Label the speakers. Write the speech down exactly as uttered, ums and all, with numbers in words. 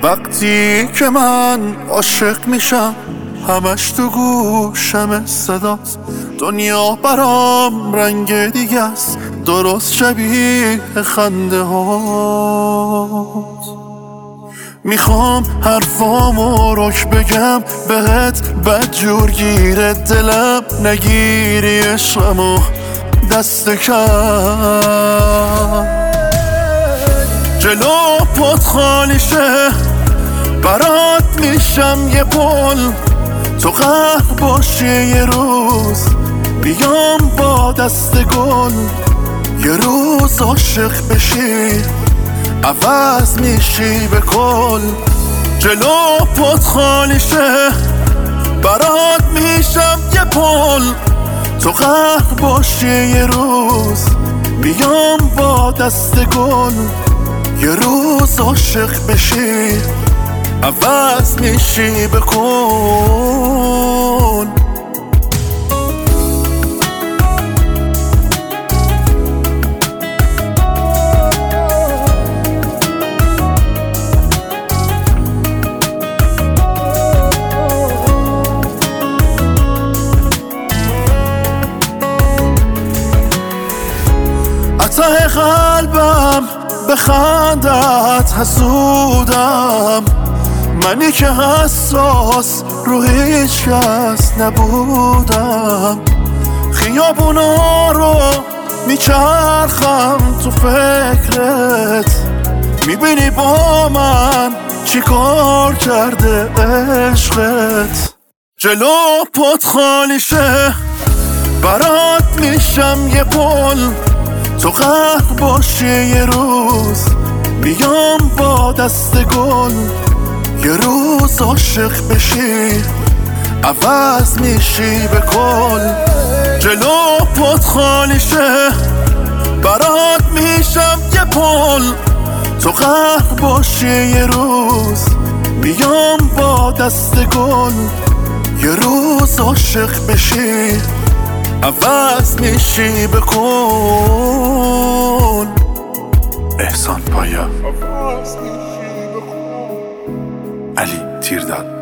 Speaker 1: وقتی که من عاشق میشم همش تو گوشم صداست، دنیا برام رنگ دیگه است، درست شبیه خنده هات. میخوام حرفامو رک بگم بهت، بدجور گیره دلم نگیری عشقمو دست کم. جلو پات خالی شه برات میشم یه پل، تو قهر باشی یه روز بیام با دست گل، یه روز عاشق بشی عوض میشی به کل. جلو پات خالی شه برات میشم یه پل، تو قهر باشی یه روز بیام با دست گل، یه روز عاشق بشی عوض میشی به کل. ته قلبم به خندت حسودم، منی که حساس رو هیچ کس نبودم. خیابونا رو میچرخم تو فکرت، میبینی با من چی کار کرده عشقت. جلو پات خالی شه برات میشم یه پل، تو قهر باشی یه روز بیام با دست گل، یه روز عاشق بشی عوض میشی به کل. جلو پات خالی شه برات میشم یه پل، تو قهر باشی یه روز بیام با دست گل، یه روز عاشق بشی عوض میشی به کل. احسان پایا، علی تیرداد.